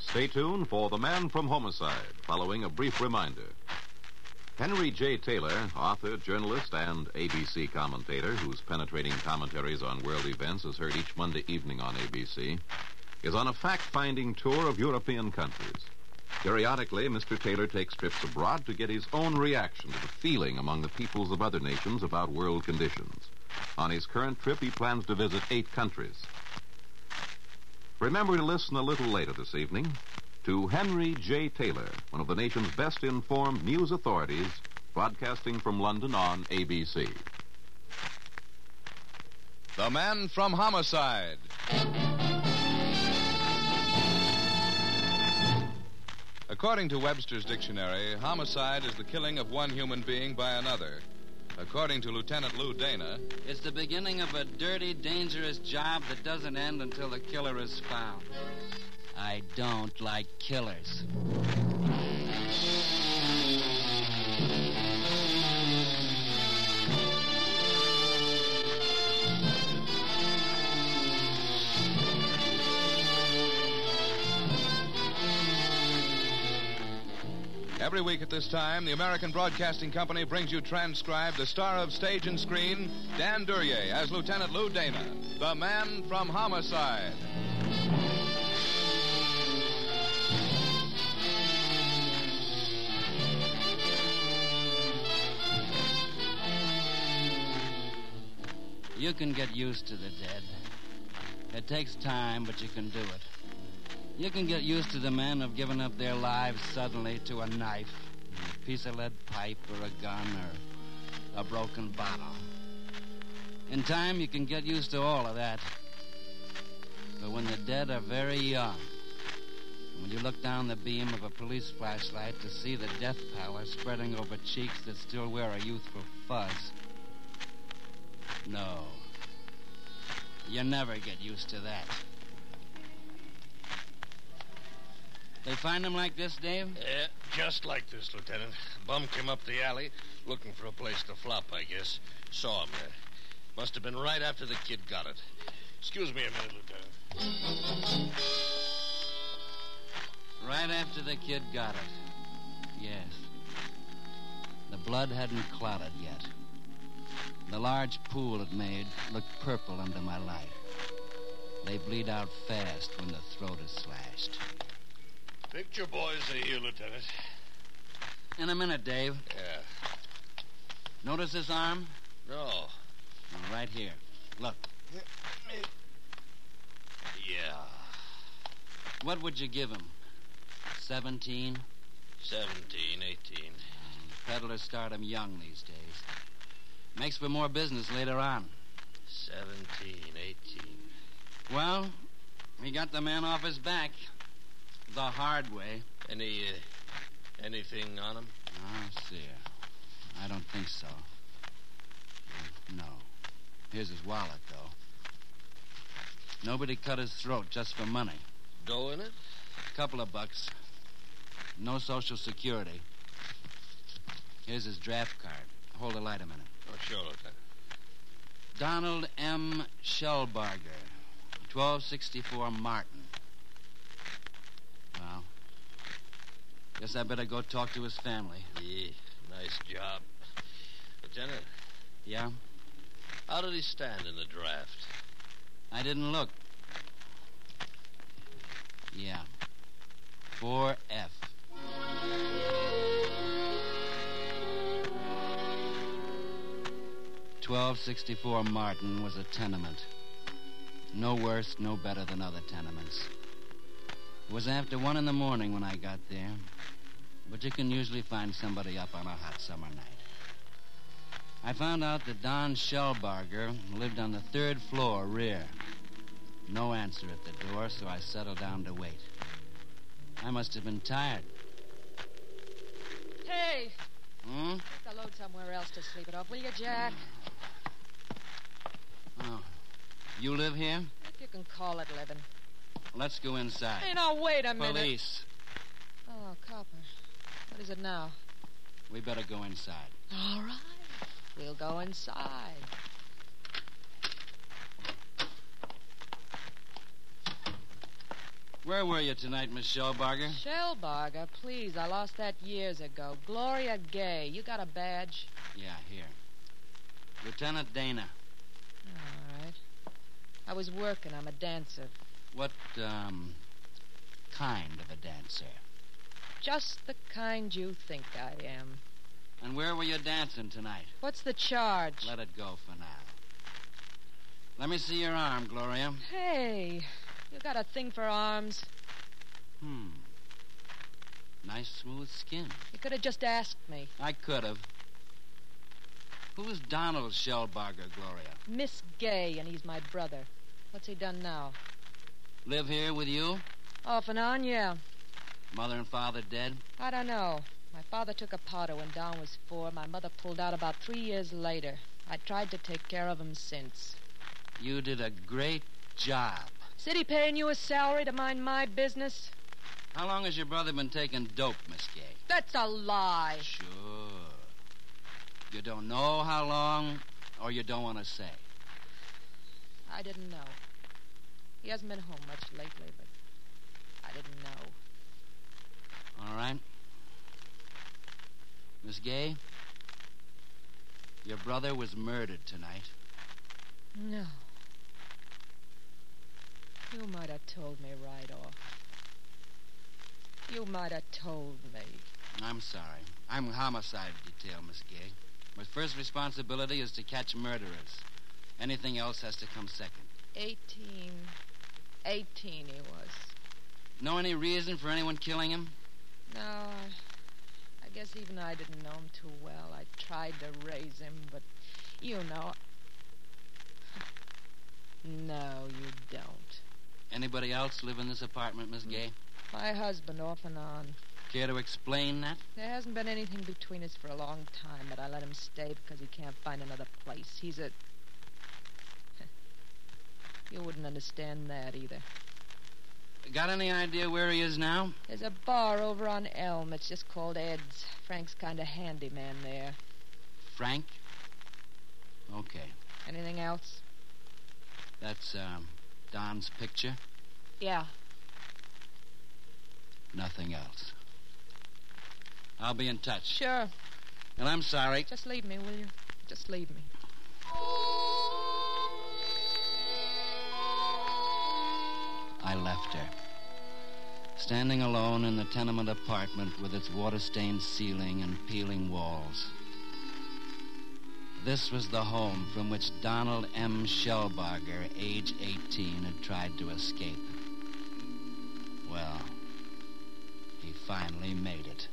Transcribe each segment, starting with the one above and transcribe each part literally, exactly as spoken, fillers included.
Stay tuned for The Man from Homicide, following a brief reminder. Henry J. Taylor, author, journalist, and A B C commentator, whose penetrating commentaries on world events is heard each Monday evening on A B C, is on a fact-finding tour of European countries. Periodically, Mister Taylor takes trips abroad to get his own reaction to the feeling among the peoples of other nations about world conditions. On his current trip, he plans to visit eight countries. Remember to listen a little later this evening to Henry J. Taylor, one of the nation's best-informed news authorities, broadcasting from London on A B C. The Man from Homicide. According to Webster's dictionary, homicide is the killing of one human being by another. According to Lieutenant Lou Dana, it's the beginning of a dirty, dangerous job that doesn't end until the killer is found. I don't like killers. Every week at this time, the American Broadcasting Company brings you transcribed the star of stage and screen, Dan Duryea, as Lieutenant Lou Dana, the Man from Homicide. You can get used to the dead. It takes time, but you can do it. You can get used to the men who've given up their lives suddenly to a knife, a piece of lead pipe, or a gun, or a broken bottle. In time, you can get used to all of that. But when the dead are very young, and when you look down the beam of a police flashlight to see the death pallor spreading over cheeks that still wear a youthful fuzz, no, you never get used to that. They find him like this, Dave? Yeah, just like this, Lieutenant. Bum came up the alley looking for a place to flop, I guess. Saw him there. Must have been right after the kid got it. Excuse me a minute, Lieutenant. Right after the kid got it. Yes. The blood hadn't clotted yet. The large pool it made looked purple under my light. They bleed out fast when the throat is slashed. Picture boys are here, Lieutenant. In a minute, Dave. Yeah. Notice this arm? No. Right here. Look. Yeah. What would you give him? Seventeen? Seventeen, eighteen. Peddlers start him young these days. Makes for more business later on. Seventeen, eighteen. Well, he got the man off his back. The hard way. Any, uh, anything on him? Oh, see. I don't think so. No. Here's his wallet, though. Nobody cut his throat just for money. Dough in it? A couple of bucks. No Social Security. Here's his draft card. Hold the light a minute. Oh, sure, Lieutenant. Donald M. Shellbarger, twelve sixty-four Martin. Well, guess I better go talk to his family. Yeah, nice job. Lieutenant? Yeah? How did he stand in the draft? I didn't look. Yeah. four F. twelve sixty-four Martin was a tenement. No worse, no better than other tenements. It was after one in the morning when I got there, but you can usually find somebody up on a hot summer night. I found out that Don Shellbarger lived on the third floor rear. No answer at the door, so I settled down to wait. I must have been tired. Hey! Hmm? Put the load somewhere else to sleep it off, will you, Jack? Oh. You live here? If you can call it living. Let's go inside. Hey, now, wait a minute. Police. Oh, copper. What is it now? We better go inside. All right. We'll go inside. Where were you tonight, Miss Shellbarger? Shellbarger, please. I lost that years ago. Gloria Gay. You got a badge? Yeah, here. Lieutenant Dana. All right. I was working. I'm a dancer. What, um, kind of a dancer? Just the kind you think I am. And where were you dancing tonight? What's the charge? Let it go for now. Let me see your arm, Gloria. Hey, you got a thing for arms? Hmm. Nice smooth skin. You could have just asked me. I could have. Who's Donald Shellbarger, Gloria? Miss Gay, and he's my brother. What's he done now? Live here with you? Off and on, yeah. Mother and father dead? I don't know. My father took a powder when Don was four. My mother pulled out about three years later. I tried to take care of him since. You did a great job. City paying you a salary to mind my business? How long has your brother been taking dope, Miss Gay? That's a lie. Sure. You don't know how long, or you don't want to say? I didn't know. He hasn't been home much lately, but I didn't know. All right. Miss Gay, your brother was murdered tonight. No. You might have told me right off. You might have told me. I'm sorry. I'm homicide detail, Miss Gay. My first responsibility is to catch murderers. Anything else has to come second. Eighteen. Eighteen he was. Know any reason for anyone killing him? No, I, I guess even I didn't know him too well. I tried to raise him, but you know. No, you don't. Anybody else live in this apartment, Miss Gay? My husband, off and on. Care to explain that? There hasn't been anything between us for a long time, but I let him stay because he can't find another place. He's a... You wouldn't understand that either. Got any idea where he is now? There's a bar over on Elm. It's just called Ed's. Frank's kind of handyman there. Frank? Okay. Anything else? That's, um, Don's picture? Yeah. Nothing else. I'll be in touch. Sure. And I'm sorry. Just leave me, will you? Just leave me. I left her. Standing alone in the tenement apartment with its water-stained ceiling and peeling walls. This was the home from which Donald M. Shellbarger, age eighteen, had tried to escape. Well, he finally made it.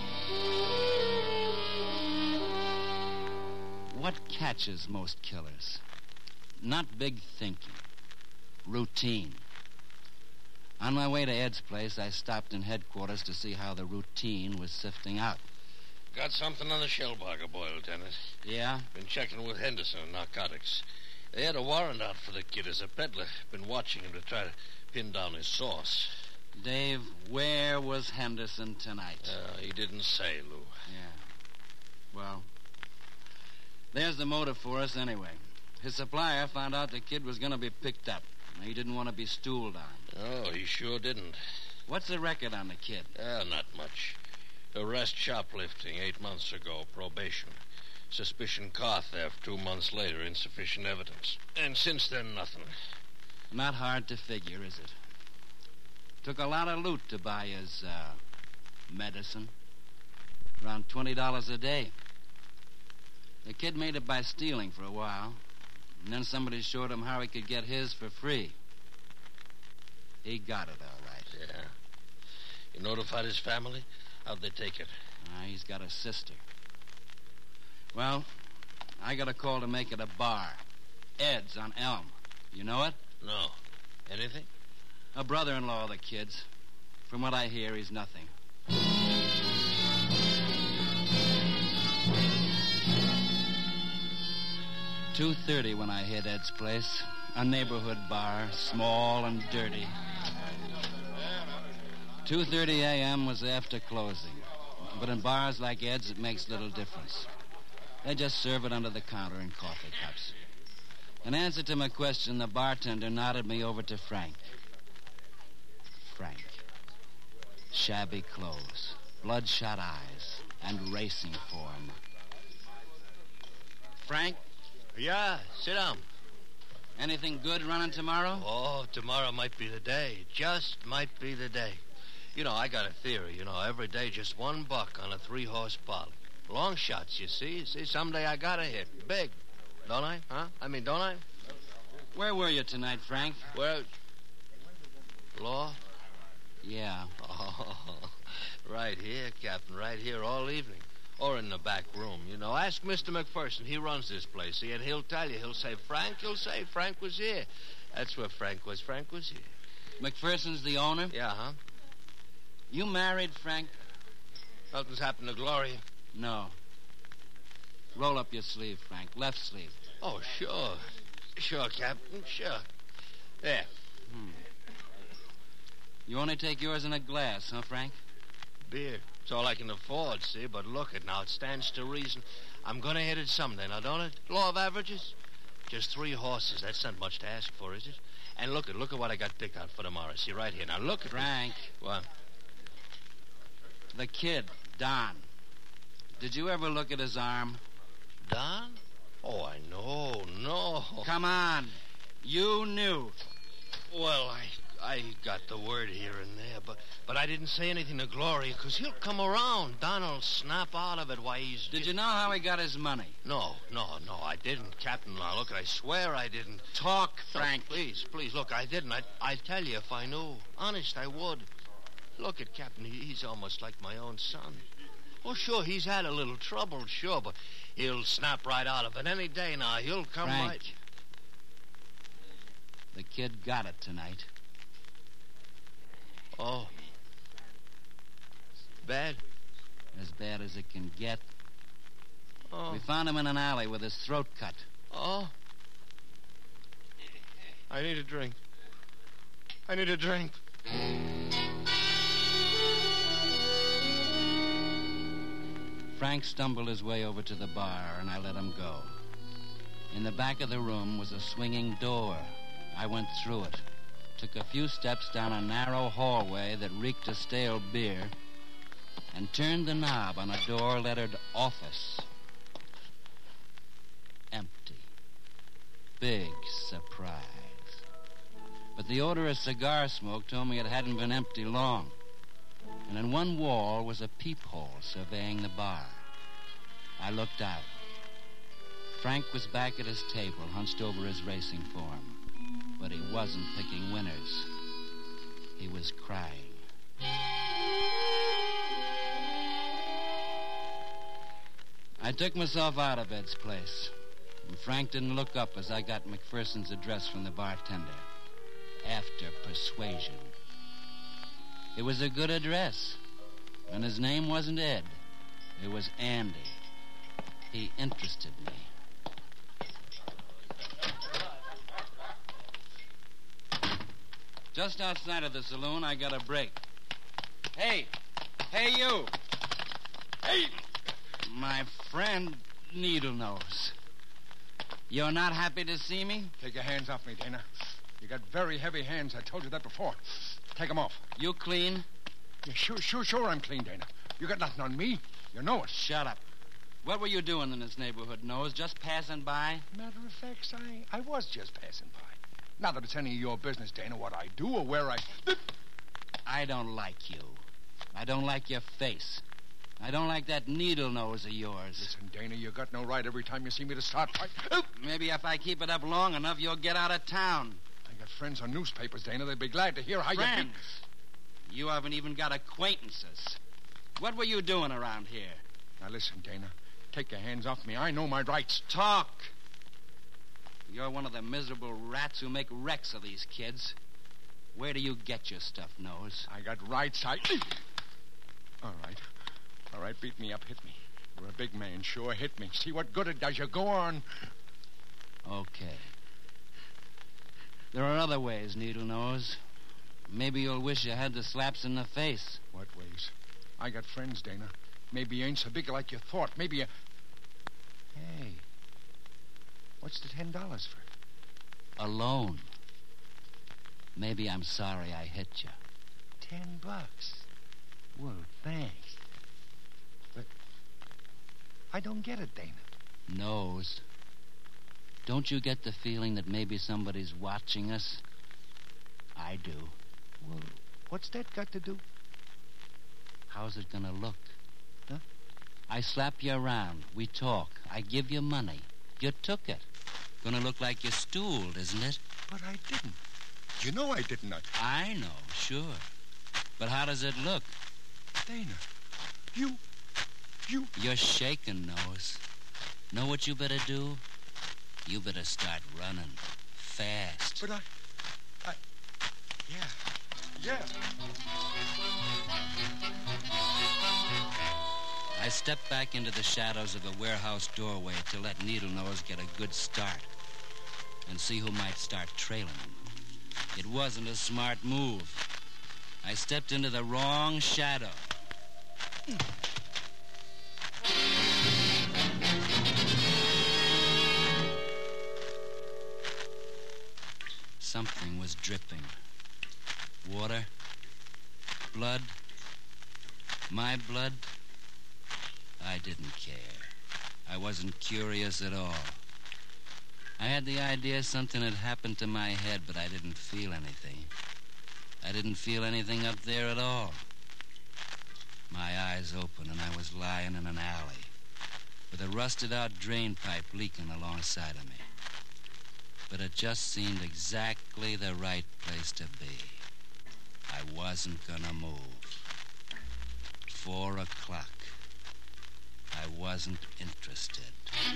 What catches most killers? Not big thinking. Routine. On my way to Ed's place, I stopped in headquarters to see how the routine was sifting out. Got something on the Shellbarger boy, Lieutenant. Yeah? Been checking with Henderson on narcotics. They had a warrant out for the kid as a peddler. Been watching him to try to pin down his source. Dave, where was Henderson tonight? Uh, he didn't say, Lou. Yeah. Well, there's the motive for us anyway. His supplier found out the kid was going to be picked up. He didn't want to be stooled on. Oh, he sure didn't. What's the record on the kid? Uh, not much. Arrest shoplifting eight months ago, probation. Suspicion car theft two months later, insufficient evidence. And since then, nothing. Not hard to figure, is it? Took a lot of loot to buy his, uh, medicine. Around twenty dollars a day. The kid made it by stealing for a while. And then somebody showed him how he could get his for free. He got it, all right. Yeah. You notified his family? How'd they take it? Uh, he's got a sister. Well, I got a call to make it a bar. Ed's on Elm. You know it? No. Anything? A brother-in-law of the kid's. From what I hear, he's nothing. two thirty when I hit Ed's place. A neighborhood bar, small and dirty. two thirty a.m. was after closing. But in bars like Ed's, it makes little difference. They just serve it under the counter in coffee cups. In answer to my question, the bartender nodded me over to Frank. Frank. Shabby clothes, bloodshot eyes, and racing form. Frank, Yeah, sit down. anything good running tomorrow? Oh, tomorrow might be the day. Just might be the day. You know, I got a theory. You know, every day just one buck on a three-horse poly. Long shots, you see. See, someday I gotta hit. Big. Don't I? Huh? I mean, don't I? Where were you tonight, Frank? Well, Law? Yeah. Oh, right here, Captain, right here all evening. Or in the back room, you know. Ask Mister McPherson. He runs this place, see, and he'll tell you. He'll say, Frank, he'll say, Frank was here. That's where Frank was. Frank was here. McPherson's the owner? Yeah, huh? You married, Frank? Nothing's happened to Gloria. No. Roll up your sleeve, Frank. Left sleeve. Oh, sure. Sure, Captain, sure. There. Hmm. You only take yours in a glass, huh, Frank? Beer. It's all I can afford, see? But look it now. It stands to reason. I'm going to hit it someday, now, don't it? Law of averages? Just three horses. That's not much to ask for, is it? And look at look at what I got picked out for tomorrow. See, right here. Now, look at Frank. The... What? The kid, Don. Did you ever look at his arm? Don? Oh, I know. No. Come on. You knew. Well, I I got the word here and there, but but I didn't say anything to Gloria, because he'll come around. Don'll snap out of it. Why, he's... Did you know how he got his money? No, no, no, I didn't, Captain. Now, look, I swear I didn't. Talk, Frank. No, please, please, look, I didn't. I'd, I'd tell you if I knew. Honest, I would. Look at Captain. He, he's almost like my own son. Oh, sure, he's had a little trouble, sure, but he'll snap right out of it any day now. He'll come Frank. right... The kid got it tonight. Oh. Bad? As bad as it can get. Oh. We found him in an alley with his throat cut. Oh. I need a drink. I need a drink. Frank stumbled his way over to the bar, and I let him go. In the back of the room was a swinging door. I went through it, took a few steps down a narrow hallway that reeked of stale beer, and turned the knob on a door lettered office. Empty. Big surprise. But the odor of cigar smoke told me it hadn't been empty long. And in one wall was a peephole surveying the bar. I looked out. Frank was back at his table, hunched over his racing form. But he wasn't picking winners. He was crying. I took myself out of Ed's place, and Frank didn't look up as I got McPherson's address from the bartender. After persuasion. It was a good address, and his name wasn't Ed. It was Andy. He interested me. Just outside of the saloon, I got a break. Hey! Hey, you! Hey! My friend Needlenose. You're not happy to see me? Take your hands off me, Dana. You got very heavy hands. I told you that before. Take them off. You clean? Yeah, sure, sure, sure I'm clean, Dana. You got nothing on me. You know it. Shut up. What were you doing in this neighborhood, Nose? Just passing by? Matter of fact, I, I was just passing by. Not that it's any of your business, Dana, what I do or where I... I don't like you. I don't like your face. I don't like that needle nose of yours. Listen, Dana, you got no right every time you see me to start fight. Oh! Maybe if I keep it up long enough, you'll get out of town. I got friends on newspapers, Dana. They'd be glad to hear how Friends? you... You haven't even got acquaintances. What were you doing around here? Now, listen, Dana. Take your hands off me. I know my rights. Talk. You're one of the miserable rats who make wrecks of these kids. Where do you get your stuff, Nose? I got rights. I... All right. All right, beat me up. Hit me. You're a big man. Sure, hit me. See what good it does you. Go on. Okay. There are other ways, Needle Nose. Maybe you'll wish you had the slaps in the face. What ways? I got friends, Dana. Maybe you ain't so big like you thought. Maybe you... Hey. What's the ten dollars for? Alone. Maybe I'm sorry I hit you. ten bucks. Well, thanks. But I don't get it, Dana. Nose. Don't you get the feeling that maybe somebody's watching us? I do. Well, what's that got to do? How's it gonna look? Huh? I slap you around. We talk. I give you money. You took it. Gonna look like you stooled, isn't it? But I didn't. You know I didn't. I... I know, sure. But how does it look? Dana, you... you... You're shaking, Nose. Know what you better do? You better start running. Fast. But I... I... Yeah. Yeah. I stepped back into the shadows of the warehouse doorway to let Needle Nose get a good start and see who might start trailing him. It wasn't a smart move. I stepped into the wrong shadow. Something was dripping. Water? Blood? My blood? I didn't care. I wasn't curious at all. I had the idea something had happened to my head, but I didn't feel anything. I didn't feel anything up there at all. My eyes open, and I was lying in an alley with a rusted-out drain pipe leaking alongside of me. But it just seemed exactly the right place to be. I wasn't gonna move. Four o'clock. I wasn't interested.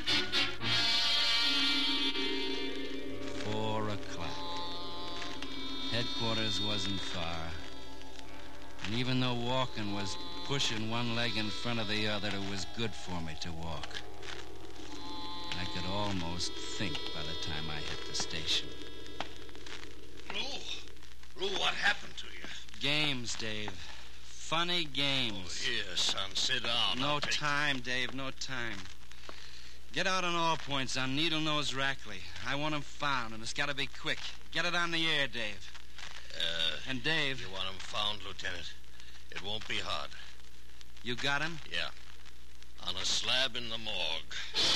Four o'clock. Headquarters wasn't far. And even though walking was pushing one leg in front of the other, it was good for me to walk. I could almost think by the time I hit the station. Lou, Lou, what happened to you? Games, Dave. Funny games. Oh, here, son, sit down. No I'll take... time, Dave, no time. Get out on all points on Needle Nose Rackley. I want him found, and it's got to be quick. Get it on the air, Dave. Uh, and Dave... You want him found, Lieutenant? It won't be hard. You got him? Yeah. On a slab in the morgue.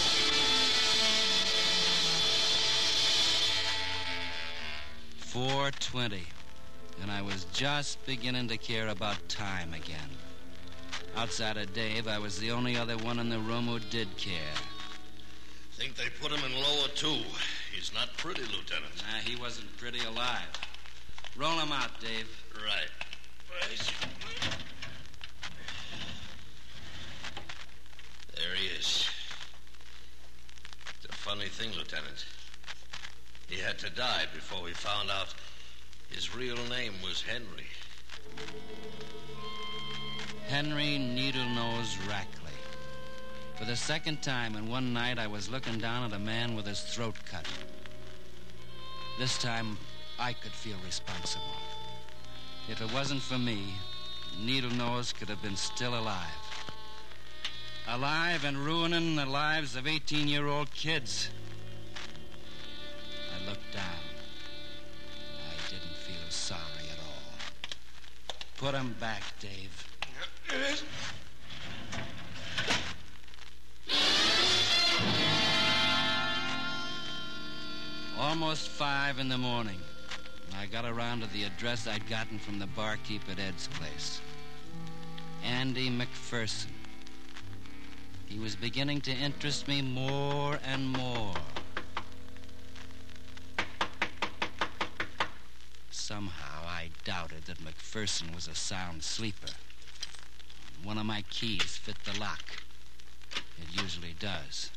four twenty. And I was just beginning to care about time again. Outside of Dave, I was the only other one in the room who did care. Think they put him in lower two. He's not pretty, Lieutenant. Nah, he wasn't pretty alive. Roll him out, Dave. Right. There he is. It's a funny thing, Lieutenant. He had to die before we found out his real name was Henry. Henry Needle-Nose Rackley. For the second time in one night, I was looking down at a man with his throat cut. This time, I could feel responsible. If it wasn't for me, Needle-Nose could have been still alive. Alive and ruining the lives of eighteen-year-old kids. I looked down. Sorry at all. Put him back, Dave. Almost five in the morning. I got around to the address I'd gotten from the barkeep at Ed's place. Andy McPherson. He was beginning to interest me more and more. Somehow I doubted that McPherson was a sound sleeper. One of my keys fit the lock. It usually does.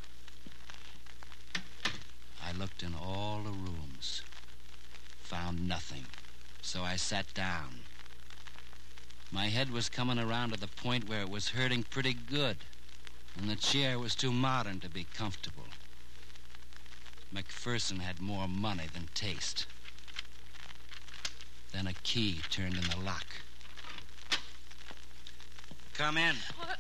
I looked in all the rooms. Found nothing. So I sat down. My head was coming around to the point where it was hurting pretty good, and the chair was too modern to be comfortable. McPherson had more money than taste. Then a key turned in the lock. Come in. What?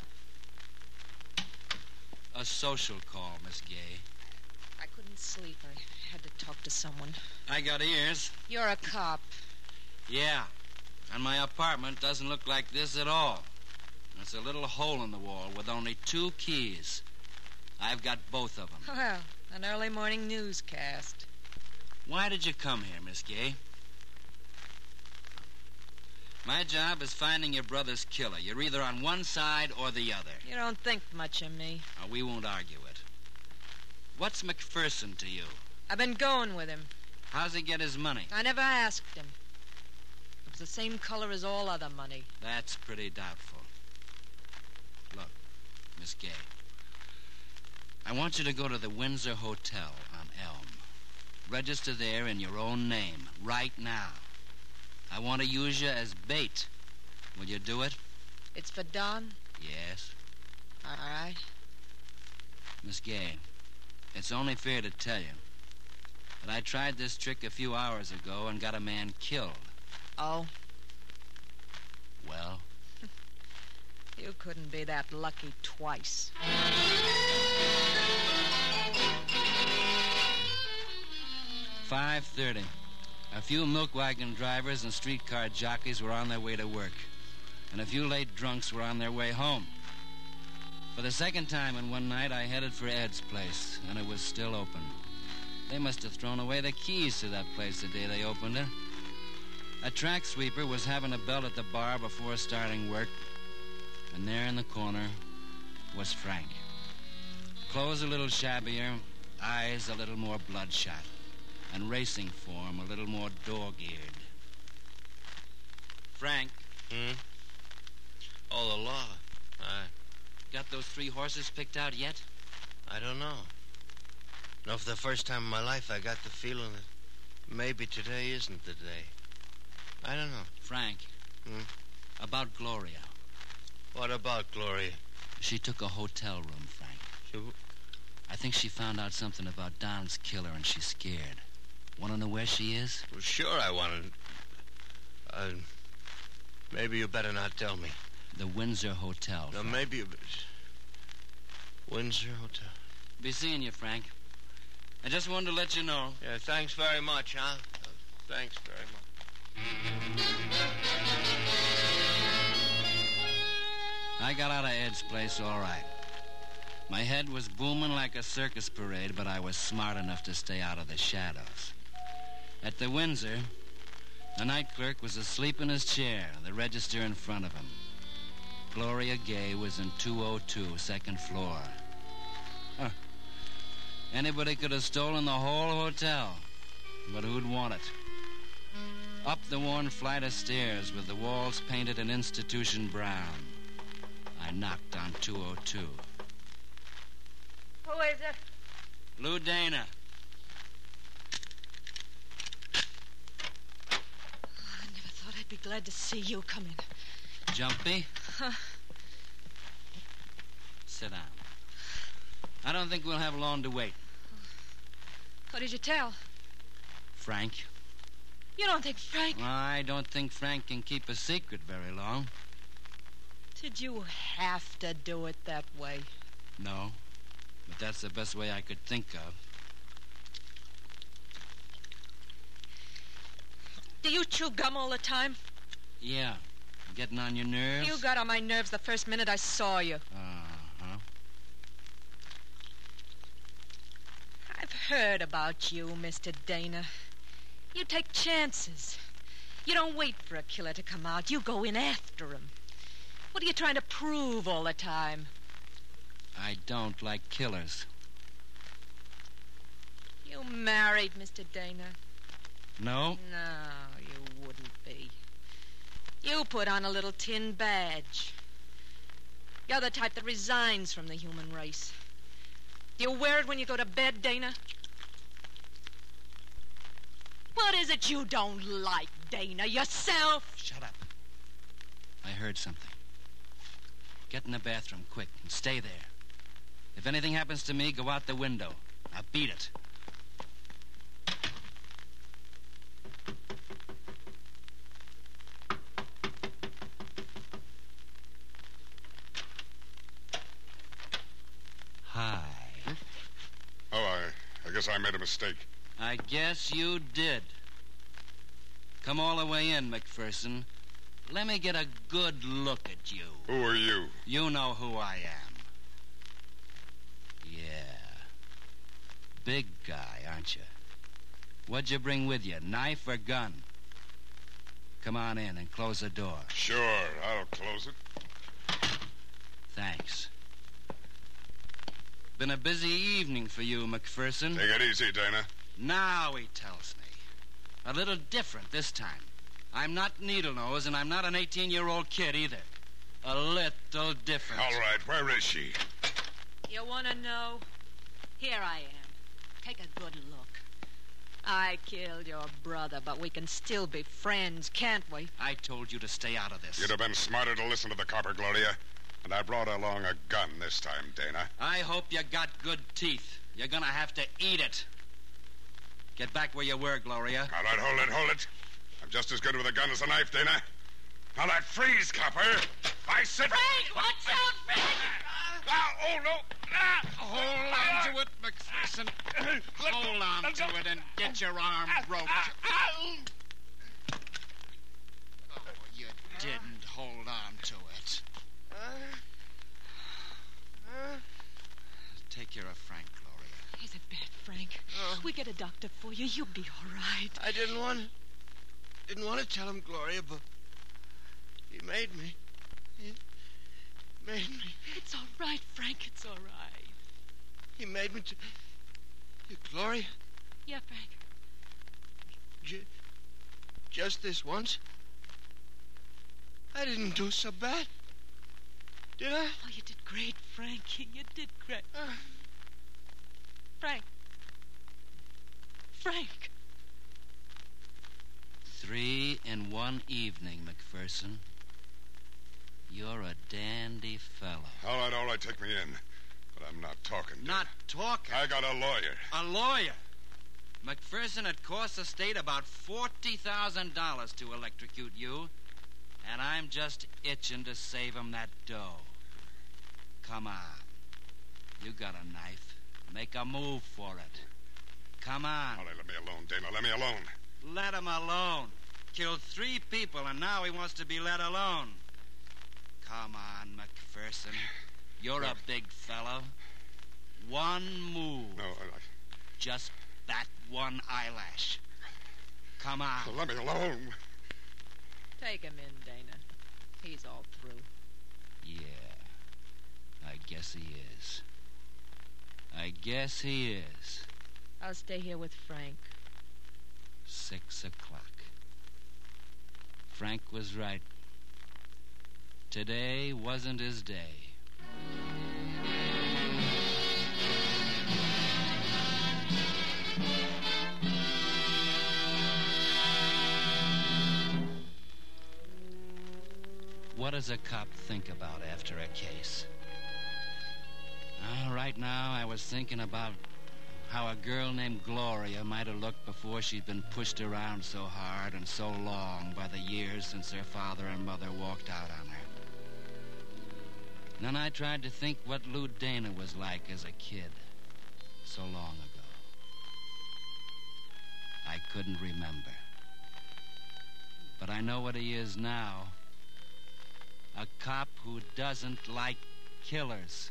A social call, Miss Gay. I couldn't sleep. I had to talk to someone. I got ears. You're a cop. Yeah. And my apartment doesn't look like this at all. It's a little hole in the wall with only two keys. I've got both of them. Well, an early morning newscast. Why did you come here, Miss Gay? My job is finding your brother's killer. You're either on one side or the other. You don't think much of me. Now, we won't argue it. What's McPherson to you? I've been going with him. How's he get his money? I never asked him. It was the same color as all other money. That's pretty doubtful. Look, Miss Gay, I want you to go to the Windsor Hotel on Elm. Register there in your own name, right now. I want to use you as bait. Will you do it? It's for Don? Yes. All right. Miss Gay, it's only fair to tell you that I tried this trick a few hours ago and got a man killed. Oh? Well? You couldn't be that lucky twice. five thirty. A few milk wagon drivers and streetcar jockeys were on their way to work, and a few late drunks were on their way home. For the second time in one night, I headed for Ed's place, and it was still open. They must have thrown away the keys to that place the day they opened it. A track sweeper was having a belt at the bar before starting work, and there in the corner was Frank. Clothes a little shabbier, eyes a little more bloodshot, and racing form a little more dog-eared. Frank. Hmm? Oh, the law. I... Got those three horses picked out yet? I don't know. No, for the first time in my life, I got the feeling that maybe today isn't the day. I don't know. Frank. Hmm? About Gloria. What about Gloria? She took a hotel room, Frank. She... I think she found out something about Don's killer, and she's scared. Want to know where she is? Well, sure I want to. Uh, maybe you better not tell me. The Windsor Hotel. No, Frank. maybe you... Windsor Hotel. Be seeing you, Frank. I just wanted to let you know. Yeah, thanks very much, huh? Uh, thanks very much. I got out of Ed's place all right. My head was booming like a circus parade, but I was smart enough to stay out of the shadows. At the Windsor, the night clerk was asleep in his chair, the register in front of him. Gloria Gay was in two oh two, second floor. Huh. Anybody could have stolen the whole hotel, but who'd want it? Up the worn flight of stairs with the walls painted an institution brown. I knocked on two oh two. Who is it? Lou Dana. Oh, I never thought I'd be glad to see you come in. Jumpy? Huh. Sit down. I don't think we'll have long to wait. What did you tell? Frank? You don't think Frank... I don't think Frank can keep a secret very long. Did you have to do it that way? No, but that's the best way I could think of. Do you chew gum all the time? Yeah. Getting on your nerves? You got on my nerves the first minute I saw you. Uh-huh. I've heard about you, Mister Dana. You take chances. You don't wait for a killer to come out. You go in after him. What are you trying to prove all the time? I don't like killers. You married, Mister Dana? No? No, you wouldn't be. You put on a little tin badge. You're the type that resigns from the human race. Do you wear it when you go to bed, Dana? What is it you don't like, Dana? Yourself? Shut up. I heard something. Get in the bathroom, quick, and stay there. If anything happens to me, go out the window. Now beat it. Hi. Oh, I, I guess I made a mistake. I guess you did. Come all the way in, McPherson. Let me get a good look at you. Who are you? You know who I am. Yeah. Big guy, aren't you? What'd you bring with you, knife or gun? Come on in and close the door. Sure, I'll close it. Thanks. Been a busy evening for you, McPherson. Take it easy, Dana. Now he tells me. A little different this time. I'm not Needlenose, and I'm not an eighteen-year-old kid either. A little different. All right, where is she? You want to know? Here I am. Take a good look. I killed your brother, but we can still be friends, can't we? I told you to stay out of this. You'd have been smarter to listen to the copper, Gloria. And I brought along a gun this time, Dana. I hope you got good teeth. You're gonna have to eat it. Get back where you were, Gloria. All right, hold it, hold it. I'm just as good with a gun as a knife, Dana. All right, freeze, copper. I said... Frank, watch out, Frank! Ah, oh, no. Ah, Hold on to it, McPherson. Hold on to it and get your arm roped. Oh, you didn't hold on to it. Take care of Frank, Gloria. He's in bed, Frank. Oh. We get a doctor for you. You'll be all right. I didn't want to... Didn't want to tell him, Gloria, but... He made me. He made me. It's all right, Frank. It's all right. He made me to... You, Gloria? Yeah, Frank. J- just this once? I didn't do so bad. Did I? Oh, you did great, Frank. You did great. Uh, Frank. Frank. Three in one evening, McPherson. You're a dandy fellow. all right, all right, take me in. But I'm not talking, Dana. Not talking. I got a lawyer. A lawyer. McPherson had cost the state about forty thousand dollars to electrocute you, and I'm just itching to save him that dough. Come on. You got a knife. Make a move for it. Come on. All right, let me alone, Dana. Let me alone. Let him alone. Killed three people, and now he wants to be let alone. Come on, McPherson. You're a big fellow. One move. No, I... Just that one eyelash. Come on. I... Let me alone. Take him in, Dana. He's all through. Yeah, I guess he is. I guess he is. I'll stay here with Frank. Six o'clock. Frank was right. Today wasn't his day. What does a cop think about after a case? Uh, right now, I was thinking about how a girl named Gloria might have looked before she'd been pushed around so hard and so long by the years since her father and mother walked out on her. Then I tried to think what Lou Dana was like as a kid so long ago. I couldn't remember. But I know what he is now. A cop who doesn't like killers.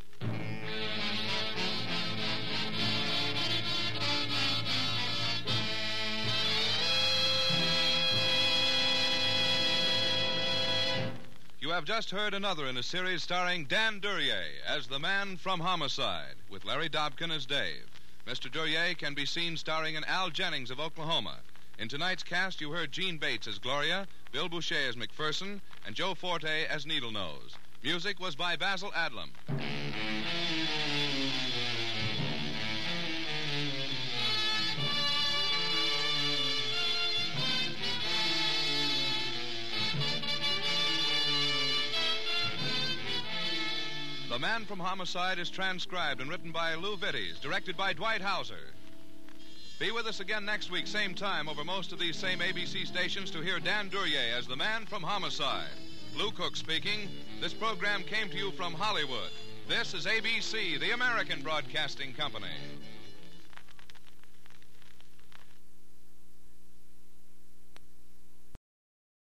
You have just heard another in a series starring Dan Duryea as the man from Homicide, with Larry Dobkin as Dave. Mister Duryea can be seen starring in Al Jennings of Oklahoma. In tonight's cast, you heard Gene Bates as Gloria, Bill Boucher as McPherson, and Joe Forte as Needlenose. Music was by Basil Adlam. The Man from Homicide is transcribed and written by Lou Vitties, directed by Dwight Hauser. Be with us again next week, same time, over most of these same A B C stations to hear Dan Duryea as the Man from Homicide. Lou Cook speaking. This program came to you from Hollywood. This is A B C, the American Broadcasting Company.